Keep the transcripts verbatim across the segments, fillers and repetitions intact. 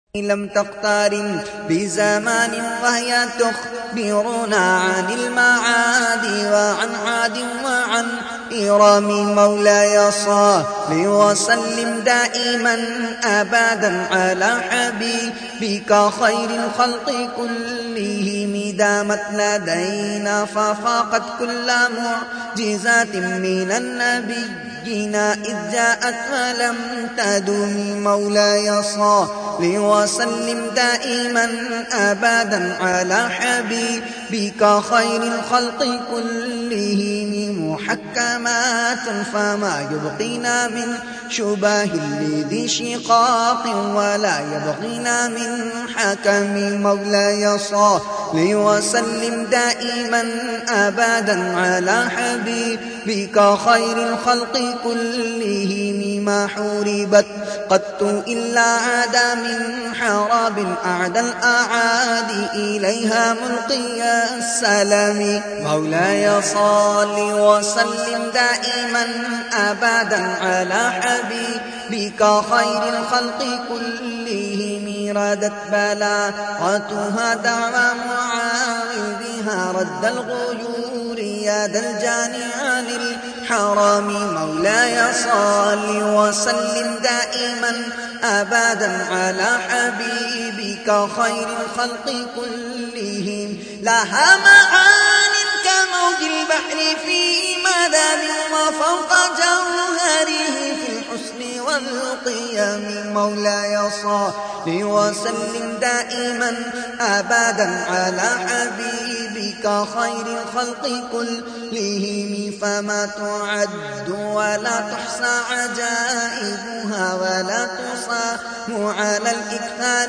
لم تقترن بزمان وهي تخبرنا عن المعاد وعن عاد وعن إرام. مولاي صل وسلم دائما أبدا على حبيبك خير الخلق كلهم. دامت لدينا ففاقت كل معجزات من النبي إذ جاءت ولم تدم. مولاي صل وسلم دائما أبدا على حبيبك خير الخلق كلهم. محكمات فما يبقينا من شبه لذي شقاق ولا يبغينا من حكم. مولاي صل وسلم دائما أبدا على حبيبك خير الخلق كلهم. ما حوربت قط إلا عاد من حراب أعدى الأعادي إليها ملقي السلام. مولاي صل وسلم دائما أبدا على حبيبك خير الخلق كلهم. ردت بلاغتها دعوى معاوذها رد الغيور يد الجاني عن الحرام. مولاي صل وسلم دائما أبدا على حبيبك خير الخلق كلهم. لها معان كموج البحر في مدد وفوق جوهره في الحسن والقيم. مولاي صل وسلم دائما أبدا على حبيبك خير الخلق كلهم. فما تعد ولا تحصى عجائبها ولا تصام على الإكثار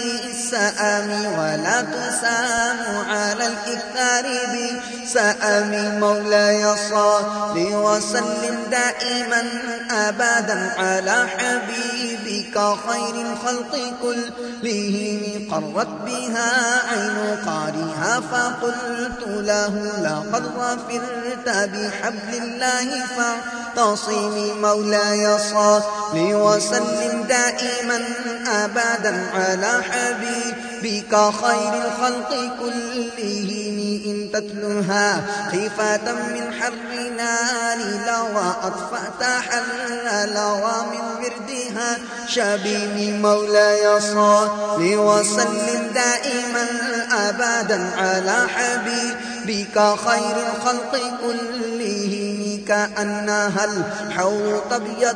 بالسآم ولا تسام على الإكثار بالسآم. مولاي صل وسلم دائما أبدا على حبيبك خير الخلق كلهم. قرت بها عين قارئها فقلت له لقد ظفرت بحبل الله فاعتصم. مولاي صل وسلم دائما أبدا على حبيبك خير الخلق كلهم. إن تتلها خيفة من حر نار لوى أطفأت حر لوى من وردها شبيب. مولاي صل وسلم دائما أبدا على حبيبك خير الخلق كلهم. كأنها الحوض تبيض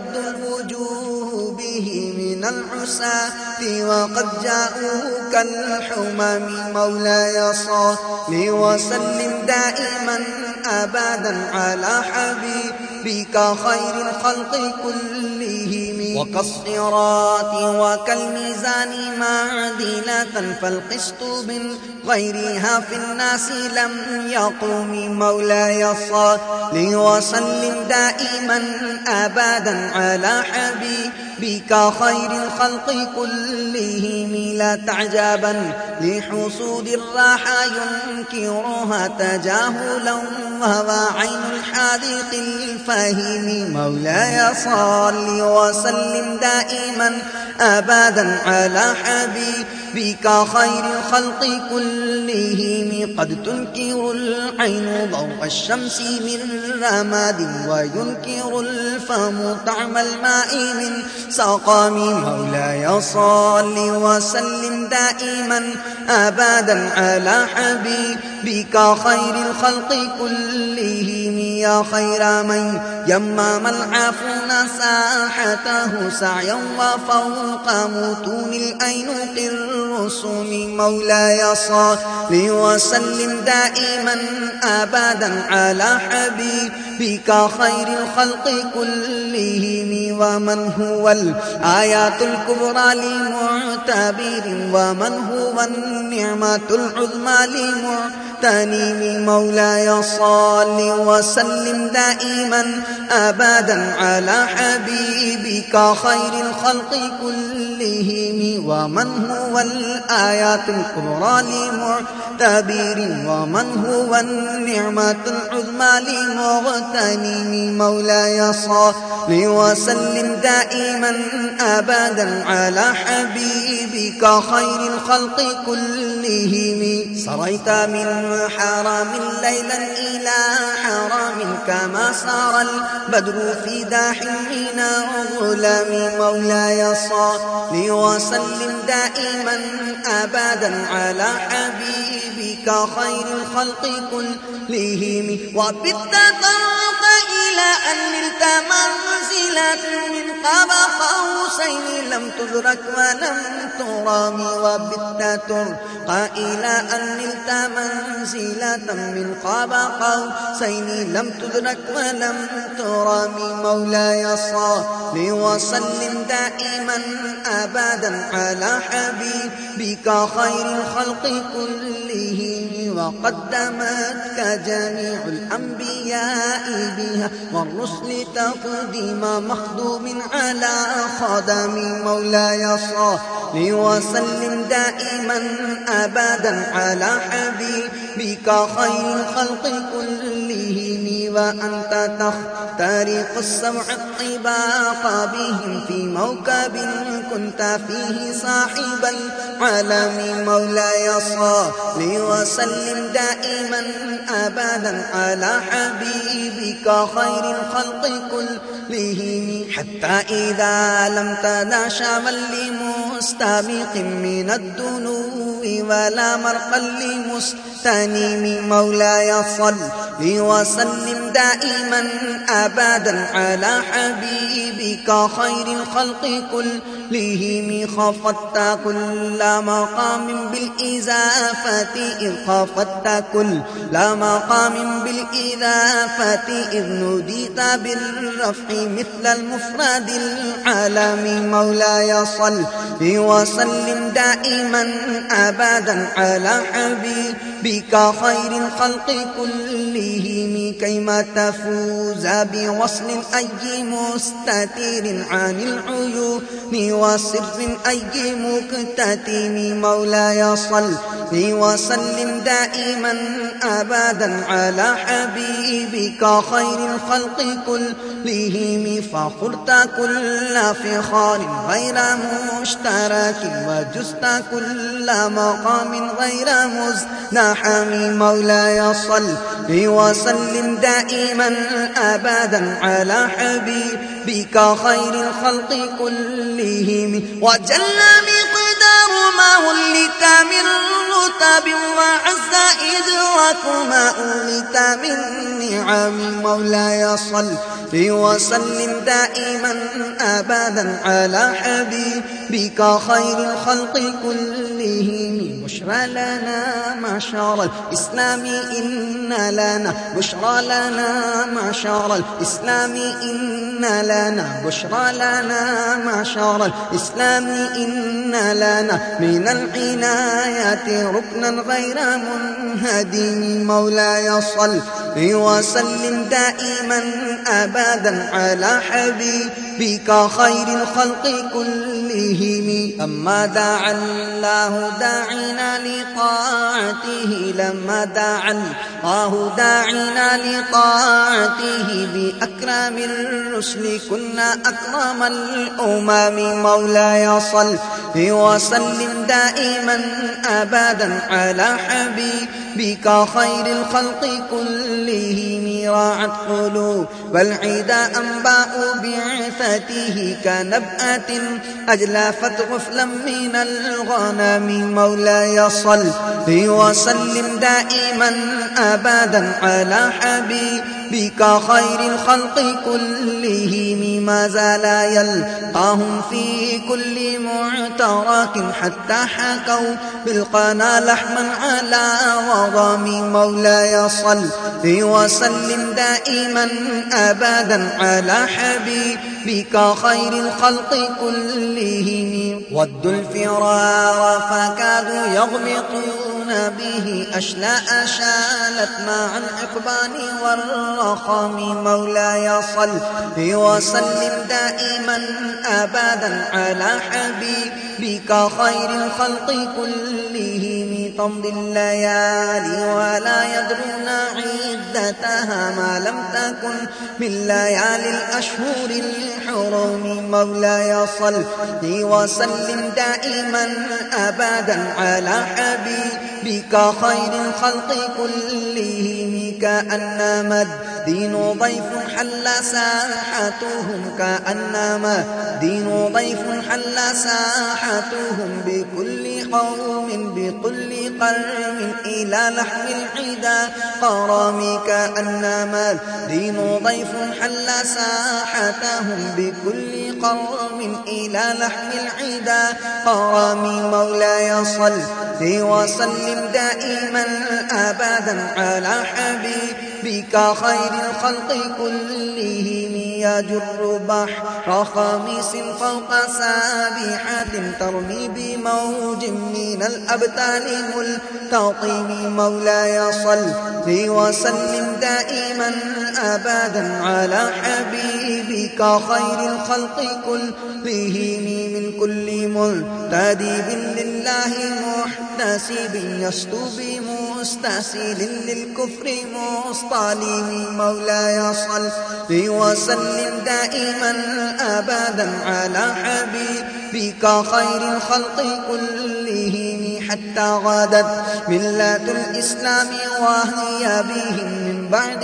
الوجوه به من العساة وقد جاءوا كالحمم. مولاي صل وسلم دائما أبدا على حبيبك خير الخلق كلهم. وكالصراط وكالميزان معدلة فالقسط من غيرها في الناس لم يقوم. مولاي صل وسلم دائما أبدا على حبيبك خير الخلق كلهم. لا تعجبا لحصول الراحة ينكرها تجاهلا وهو عين الحاذق الفاهم. مولاي صل وسلم دائما أبدا على حبيبك خير الخلق كلهم. قد تنكر العين ضوء الشمس من رماد وينكر الفم طعم الماء من سقام. مولاي صل وسلم دائما أبدا على حبيبك خير الخلق كلهم. يا خير من يمام العافون ساحته سعيا وفوق متون الأينق الرسوم. مولاي صل وسلم دائما أبدا على حبيبك خير الخلق كلهم. ومن هو الآيات الكبرى لمعتبر ومن هو النعمة العظمى لمعتبر المغتنم مولاي صل وسلم دائما أبدا على حبيبك خير الخلق كلهم ومن هو الآيات الكبرى لمعتبر ومن هو النعمة العظمى لمغتنم مولاي صل وسلم دائما أبدا على حبيبك خير الخلق كلهم سريت من حرام ليلا إلى حرام كما سار البدر في داح من الظلام مولاي صل وسلم دائما أبدا على حبيبك خير الخلق كلهم وبالتطرق إلى أن نلت منزلة من قاب قوسين لم تدرك ولم ترام وبالتطرق إلى أن نلت منزلة من قاب قوسين لم تدرك ولم ترام مولاي صل وسلم دائما أبدا على حبيبك خير الخلق كلهم وقدمتك جميع الأنبياء بها والرسل تقديم مخدوم على خدم مولاي صل وسلم دائما أبدا على حبيبك خير الخلق كلهم وأنت تخترق السبع الطباق بهم في موكب كنت فيه صاحب العالم مولاي صل وسلم دائما أبدا على حبيبك خير الخلق كلهم حتى إذا لم تدع من لمستبق من الدنو ولا مرقا لمستنيم مولاي صل وسلم دائما أبدا على حبيبك خير الخلق كلهم خفضت كل مقام بالإزافة إذ خفضت كل مقام بالإضافة إذ نوديت بالرفع مثل المفرد العالم مولاي صل وسلم دائما أبدا على حبيبك خير الخلق كلهم كيما تفوز بوصل أي مستتير عن العيون وسر أي مكتتم مولاي صل وسلم دائما أبدا على حبيبك خير الخلق كلهم فخرت كل فخار غير مشترك وجزت كل مقام غير مزدحم مولاي صل وسلم دائما أبدا على حبيبك خير الخلق كلهم وجل مقدار ما ولت من رتب وعز إدراك ما أولت من نعم مولاي صل وسلم دائما أبدا على حبيبك خير الخلق كلهم بشرى لنا معشر الإسلام إن لنا بشرى لنا معشر الإسلام إن لنا بشرى لنا معشر الإسلام إن لنا من العناية ركنا غير منهدم مولاي صل وسلم دائما أبدا على حبيبك خير الخلق كلهم أما دعا الله داعنا لطاعته لما دعا الله داعنا لطاعته بأكرم الرسل كنا أكرم الأمم مولاي صل وسلم دائما أبدا على حبيبك خير الخلق كلهم راعت قلوب والعدا أنباء بعثته كنبأة أجلافت غفلا من الغنم مولاي صل وسلم دائما أبدا على حبيبك خير الخلق كلهم ما زال يلقاهم في كل معترك حتى حكوا بالقنا لحما على وضم مولاي صل وسلم دائما أبدا على حبيبك خير الخلق كلهم ودوا الفرار فكادوا يغمطون يدعون به أشلاء شالت مع الإقبال والرخام. مولاي صل وسلم دائما أبدا على حبيبك خير الخلق كلهم. تمضي الليالي ولا يدرون عدتها ما لم تكن من ليالي الأشهر الحرم. مولاي صل وسلم دائما أبدا على حبيبك خير الخلق كلهم. كأنما الدين ضيف حل ساحتهم كأنما الدين ضيف حل ساحتهم بكل قوم بكل قرم إلى لحم العدا قرام. كأنما الدين ضيف حل ساحتهم بكل قوم إلى لحم العدا قرام. مولاي صل وسلم دائما أبدا على حبيبك خير الخلق كلهم. يجر بحر خميس فوق سابحة ترمي بموج من الأبطال ملتطم. مولاي صل وسلم دائما أبدا على حبيبك خير الخلق كلهم. من كل منتدب لله محتسب يسطو بمستسل للكفر مصطلم. مولاي صل وسلم دائما أبدا على حبيبك خير الخلق كلهم. حتى غادت ملة الإسلام وهي بهم من بعد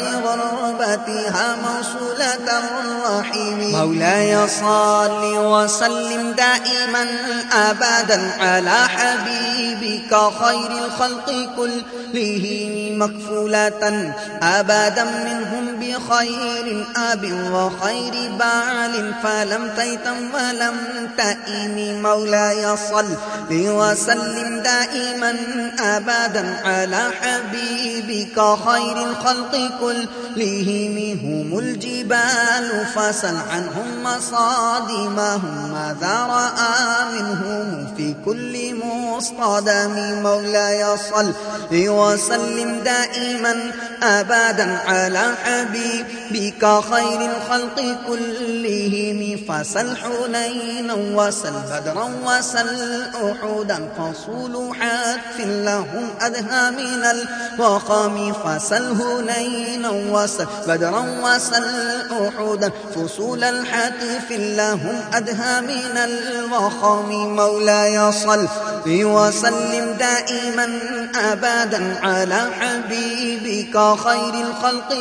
غربتها موصولة الرحيم. مولاي صل وسلم دائما أبدا على حبيبك خير الخلق كلهم. مكفولة أبدا منهم بخير أب وخير بعل فلم تيتم ولم تئم. مولاي صل وسلم دائما أبدا على حبيبك خير الخلق كلهم. هم الجبال فسل عنهم مصادمهم ماذا رأى منهم في كل مصطدم. مولاي صل وسلم دائما أبدا على حبيبك خير الخلق كلهم. فسل حنينا وسل بدرا وسل أحدا فصول حتف لهم أدهى من الوخام. فسل هنينا وسل بدرا وسل أحدا فصول الحتف لهم أدهى من الوخام. مولاي صل وسلم دائما أبدا على حبيبك خير الخلق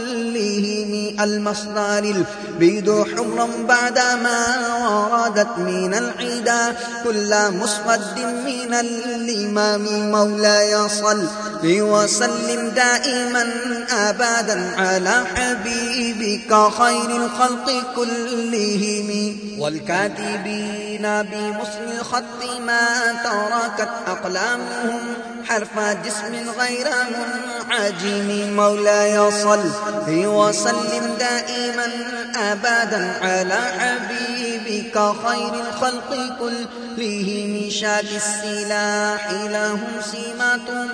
كلهم. المصدر البيض حمرا بعدما وردت من العدا كل مسود من الإمام. مولاي صل وسلم دائما أبدا على حبيبك خير الخلق كلهم. والكاتبين بمصل الخط ما تركت أقلامهم حرف جسم غير منعجم. مولاي صل وسلم دائما أبدا على حبيبك خير الخلق كلهم. شاك السلاح لهم سيما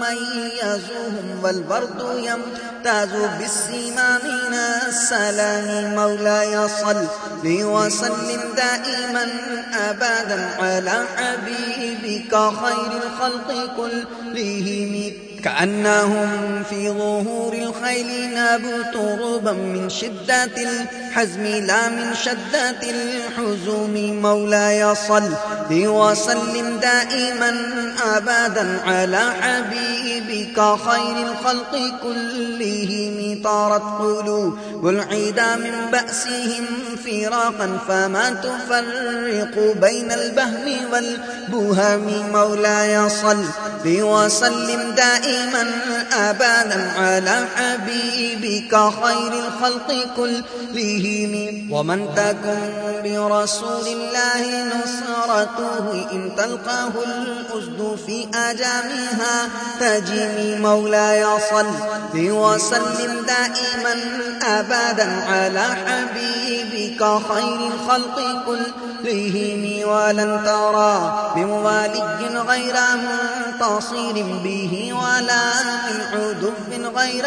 تميزهم والبرد يمتاز بالسيما من السلام. مولاي صل وسلم دائما أبدا على حبيبك خير الخلق كلهم. كأنهم في ظهور الخيل نبت ربا من شدة الحزم لا من شدة الحزم. مولاي صل وسلم دائما أبدا على حبيبك خير الخلق كلهم. طارت قلوب العدا من بأسهم فراقا فما تفرق بين البهم والبهم. مولاي صل وسلم دائما أبدا على حبيبك خير الخلق كلهم. ومن تكن برسول الله نصرته إن تلقاه الأسد في أجامها تجمي. مولاي صل وسلم دائما أبدا على حبيبك خير الخلق كلهم. كلهم ولن ترى بموالي غير منتصر به ولا من عدو غير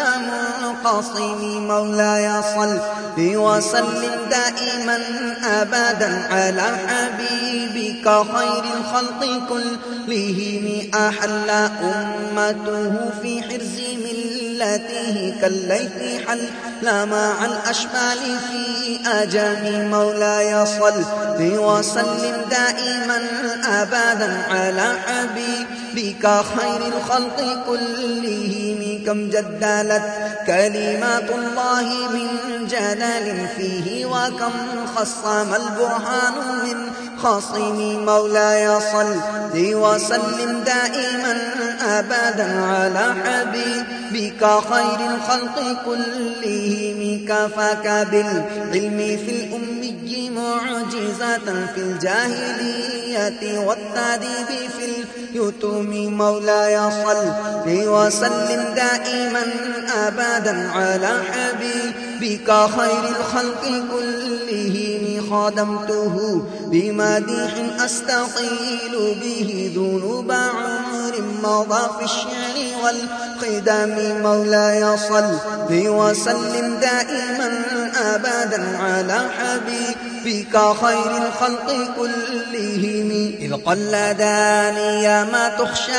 منقصم مولاي صل وسلم دائما أبدا على حبيبك خير الخلق كلهم أحل أمته في حرز ملته كالليث حل مع الأشبال في أجام مولاي صل وسلم دائما أبدا على حبيبك خير الخلق كلهم كم جدلت كلمات الله من جلال فيه وكم خصم البرهان من خصم مولاي صل وسلم دائما أبدا على حبيبك خير الخلق كلهم كفاك بالعلم في الأمي معجزة في الجاهلية والتأديب في اليتم مولاي صل وسلم دائما أبدا على حبيبك خير الخلق كلهم خادمته بمديح أستقيل به ذنوب عمر مضى في الشعر والقدم مولاي صل وسلم دائما أبدا على حبيبك خير الخلق كلهم إذ قلداني ما تخشى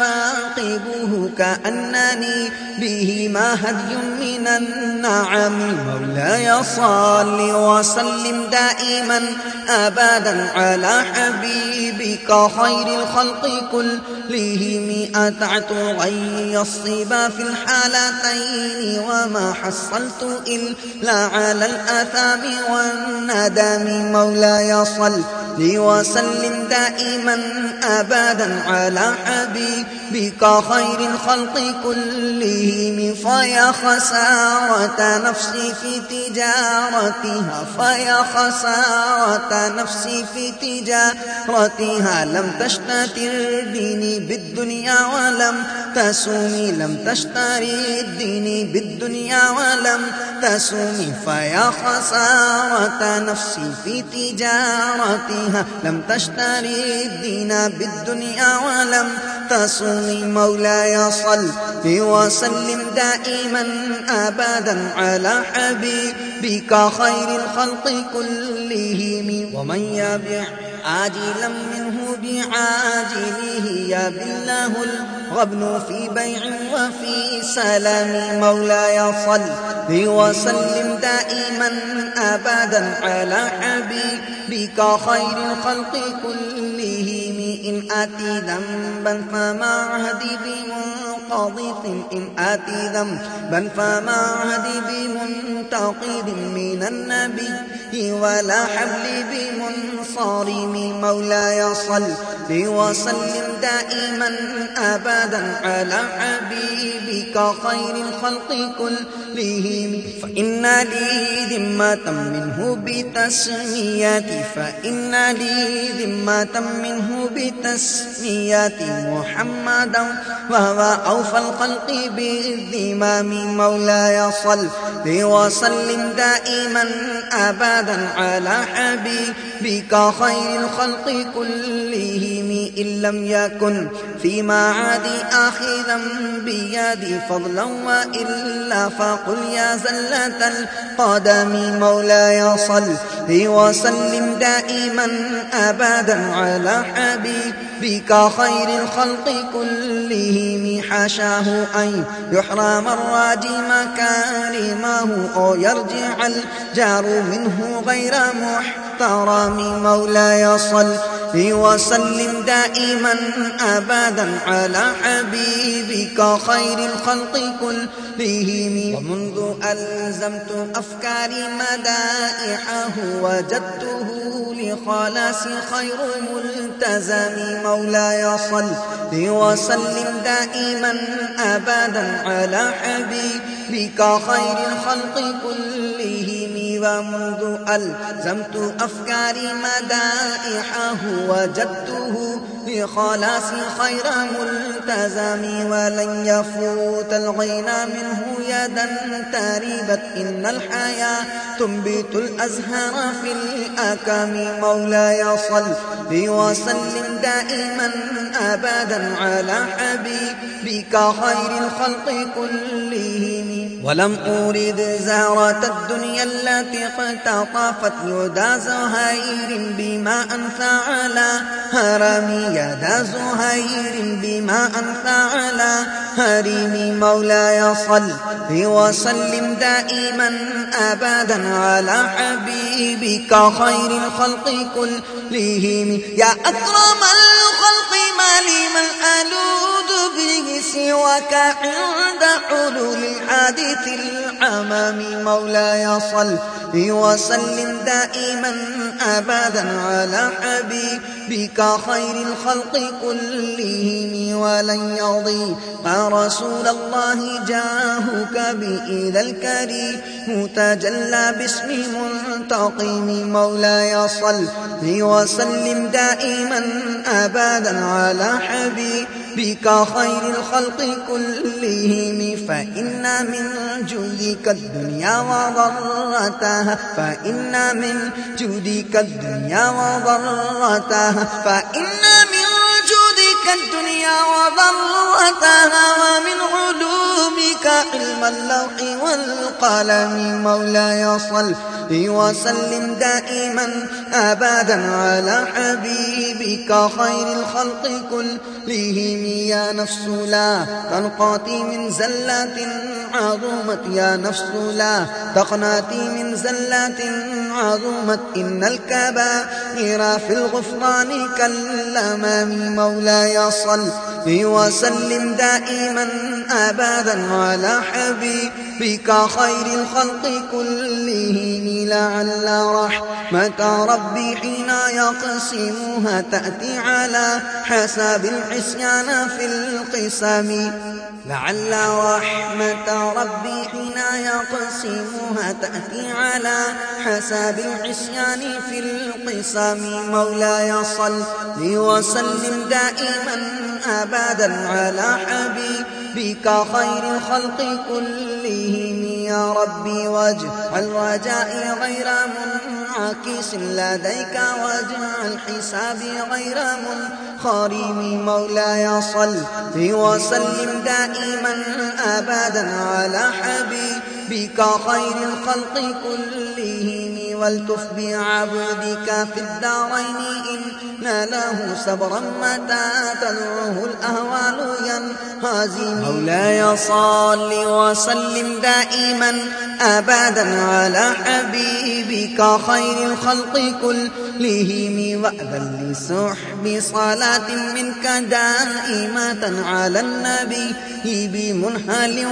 عواقبه كأنني به ما هدي من النعم مولاي صل وسلم دائما أبدا على حبيبك خير الخلق كلهم أتعت غي الصبا في الحالتين وما حصلت إلا على الآثام والندم مولاي صل وسلم دائما أبدا على حبيبك خير الخلق كلهم فيا خسارة نفسي في تجارتها فيا خسارة نفسي في تجارتها لم تشتتر ديني بالدنيا ولم تسومي لم تشتري الدين بالدنيا ولم تسومي فيا خسارة نفسي في تجارتها لم تشتري الدين بالدنيا ولم تسومي مولاي صل وسلم دائما أبدا على حبيبك خير الخلق كلهم ومن يبيع عاجلا منه بعاجله يا بالله الغبن في بيع وفي سلام مولاي صل وسلم دائما أبدا على حبيبك خير الخلق كلهم إن آتي ذنبا فما عهدي بمنقضي إن آتي ذنبا فما عهدي بمنتقد من النبي ولا حبل بمنصارم مولاي صل وسلم دائما أبدا على حبيبك خير الخلق كلهم فإن لي ذمة منه بتسميتي فإن لي ذمة منه بتسميتي محمدا وهو أوفى الخلق بالذمام مولاي صل وسلم دائما أبدا على حبيبك خير الخلق كلهم إن لم يكن في معادي آخذا بيدي فضلا وإلا فقل يا زلة القدم مولاي صل وسلم دائما أبدا على حبيبك خير الخلق كلهم حاشاه أن يحرم الراجي مكارمه أو يرجع الجار منه غير محترم مولاي صل وسلم دائما أبدا على حبيبك خير الخلق كلهم ومنذ ألزمت أفكاري مدائحه وجدته لخلاص خير ملتزم مولاي صل وسلم دائما أبدا على حبيبك خير الخلق كلهم ومنذ ألزمت أفكاري مدائحه وجدته بخلاص خير ملتزم ولن يفوت الغنى منه يدا تربت إن الحياة تنبت الأزهار في الأكام مولاي صل وسلم دائما أبدا على حبيبك خير الخلق كلهم ولم أريد زهرة الدنيا التي اقتطفت يدا زهير بما أنفع على هرمي يدا زهير بما أنفع على هرمي مولاي صل وسلم دائما أبدا على حبيبك خير الخلق كلهم يا أكرم الخلق ما لي من ألوذ به سواك عند حلول الحادث العمام مولاي صل وسلم دائما أبدا على حبيبك خير الخلق كلهم ولن يضيق رسول الله جاهك بإذا الكريم متجلى باسم منتقم مولاي صل وسلم دائما أبدا على حبيبك خير الخلق كلهم فإن من جودك الدنيا وضرتها فإن من جودك الدنيا وضرتها فإن من جودك الدنيا وضرتها ومن علومك علم اللوح والقلم مولاي صل وسلم دائما أبدا على حبيبك خير الخلق كلهم يا نفس لا تنقاتي من زلات عظمت يا نفس لا تقناتي من زلات عظمت إن الكبائر في الغفران كالأمام مولاي صل وسلم دائما أبدا على حبيبك خير الخلق كلهم لعل رحمة ربي حين يقسمها تأتي على حساب العصيان في القسم لعل رحمة ربي حين يقسمها تأتي على حساب العصيان في القسم مولاي صل وسلم دائما أبدا على حبيبك خير الخلق كلهم يا ربي واجعل رجائي غير منعكس لديك واجعل حسابي غير منخرم مولاي صل وسلم دائما أبدا على حبيبك خير الخلق كلهم والتف بعبدك في الدارين إن له صبرا متى تدعوه الأهوال ينهزم مولاي صل وسلم دائما أبدا على حبيبك خير الخلق كلهم وأذن لسحب صلاة منك دائمة على النبي بمنهل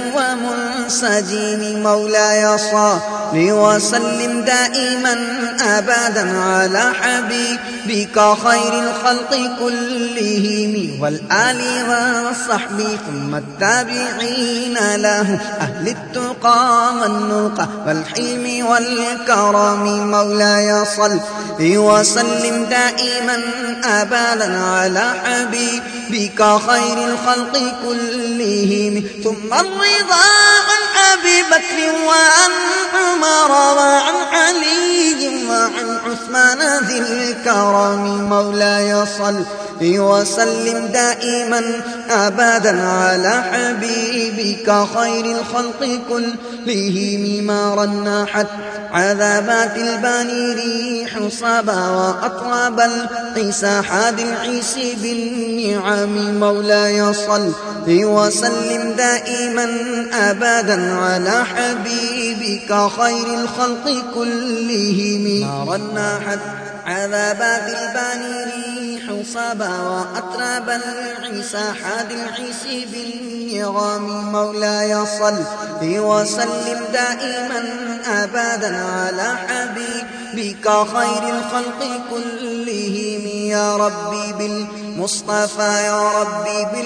ومنسجم مولاي صل وسلم دائما أبدا على حبيبك خير الخلق كلهم والآل والصحب ثم التابعين له أهل التقى والنقى والحلم والكرم مولاي صل وسلم دائما أبدا على حبيبك خير الخلق كلهم ثم الرضا عن أبي بكر وعن عمر وعن علي وعن عثمان ذي الكرم مولاي صل وسلم دائما أبدا على حبيبك خير الخلق كلهم ما رنحت عذابات الباني ريح صبا وأطراب العيسى حاد العيسى بالنعم مولاي صل وسلم دائما أبدا على حبيبك خير الخلق كلهم ما رنحت عذابات الباني ريح صبا وأطراب العيسى حاد العيسى بالنعم مولاي صل وسلم دائما أبدا على حبيبك خير الخلق كلهم يا ربي بالمصطفى يا ربي بالمصطفى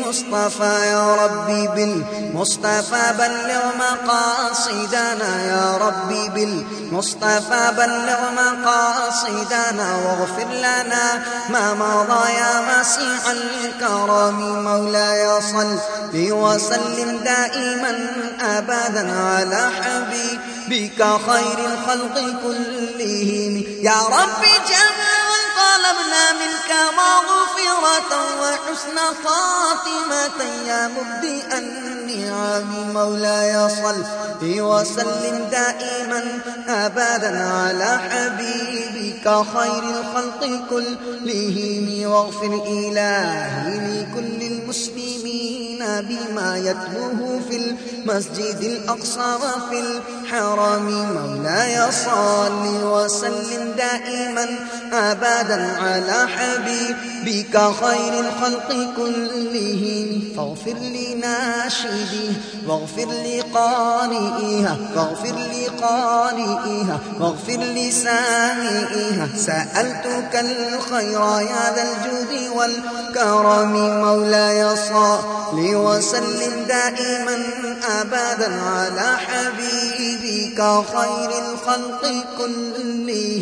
بالمصطفى يا ربي بالمصطفى بلغ مقاصدنا يا ربي بالمصطفى بلغ مقاصدنا واغفر لنا ما مضى يا واسع الكرم مولاي صل وسلم دائما أبدا على حبيبك خير الخلق كلهم يا ربي جميعا طلبنا منك مغفرة وحسن خاتمة يا مبدئ النعم مولاي صل وسلم دائما أبدا على حبيبك خير الخلق كلهم واغفر إلهي لكل المسلمين بما يتلوه في المسجد الأقصى وفي الحرم مولاي صل وسلم دائما أبدا على حبيبك خير الخلق كلهم فاغفر لناشديه واغفر لقارئها واغفر لقارئها واغفر لسامئها سألتك الخير يا ذا الجود والكرم مولاي صل وسلم دائما أبدا على حبيبك خير الخلق كلهم